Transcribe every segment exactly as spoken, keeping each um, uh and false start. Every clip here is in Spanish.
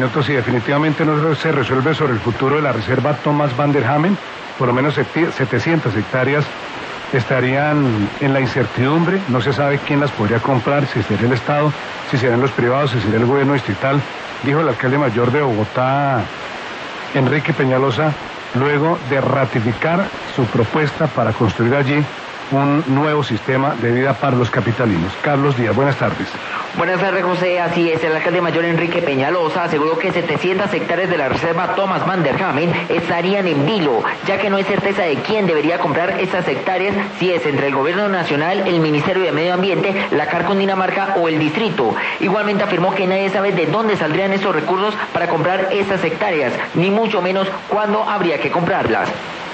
minutos, y definitivamente no se resuelve sobre el futuro de la reserva Thomas van der Hamen. Por lo menos setecientas hectáreas estarían en la incertidumbre. No se sabe quién las podría comprar, si sería el Estado, si serían los privados, si sería el gobierno distrital. Dijo el alcalde mayor de Bogotá, Enrique Peñalosa, luego de ratificar su propuesta para construir allí un nuevo sistema de vida para los capitalinos. Carlos Díaz, buenas tardes. Buenas tardes, José. Así es, el alcalde mayor Enrique Peñalosa aseguró que setecientas hectáreas de la reserva Thomas van der Hamen estarían en vilo, ya que no hay certeza de quién debería comprar esas hectáreas, si es entre el gobierno nacional, el Ministerio de Medio Ambiente, la C A R Cundinamarca o el distrito. Igualmente afirmó que nadie sabe de dónde saldrían esos recursos para comprar esas hectáreas, ni mucho menos cuándo habría que comprarlas.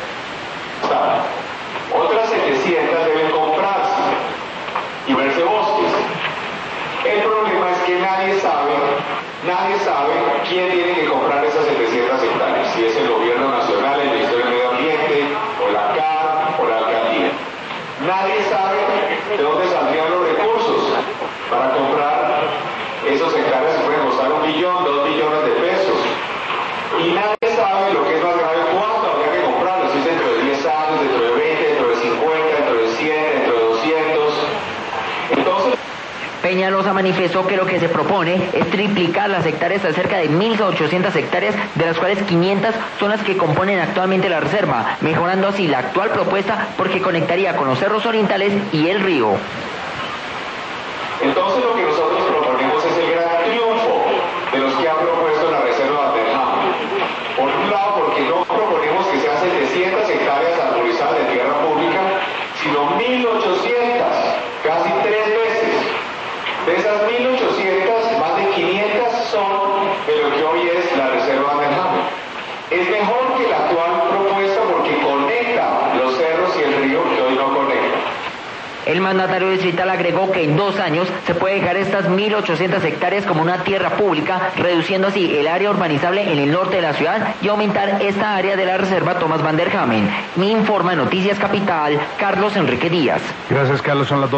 Otras setecientas deben comprarse y verse bosques. El problema es que nadie sabe, nadie sabe quién tiene que comprar esas setecientas hectáreas, si es el gobierno nacional, el Ministerio de Medio Ambiente, o la C A R, o la alcaldía. Nadie sabe de dónde saldrían los recursos para comprar esas hectáreas que pueden costar un billón, dos billones de pesos. Y nadie sabe lo que es más grave, cuándo habría que comprarlos, si es dentro de diez años, dentro de veinte, dentro de cincuenta, dentro de cien, dentro de doscientos. Entonces, Peñalosa manifestó que lo que se propone es triplicar las hectáreas a cerca de mil ochocientas hectáreas, de las cuales quinientas son las que componen actualmente la reserva, mejorando así la actual propuesta porque conectaría con los cerros orientales y el río. Entonces lo que nosotros proponemos es el gran triunfo de los que han propuesto la reserva van der Hamen. Por un lado, porque no proponemos que sean setecientas hectáreas arborizadas de tierra pública, sino mil ochocientas, casi tres veces. De esas mil ochocientas, más de quinientas son de lo que hoy es la reserva van der Hamen. Es mejor que la actual propuesta porque conecta los cerros y el río que hoy no conecta. El mandatario distrital agregó que en dos años se puede dejar estas mil ochocientas hectáreas como una tierra pública, reduciendo así el área urbanizable en el norte de la ciudad y aumentar esta área de la reserva Thomas van der Hamen. Me informa Noticias Capital, Carlos Enrique Díaz. Gracias, Carlos. Son las dos.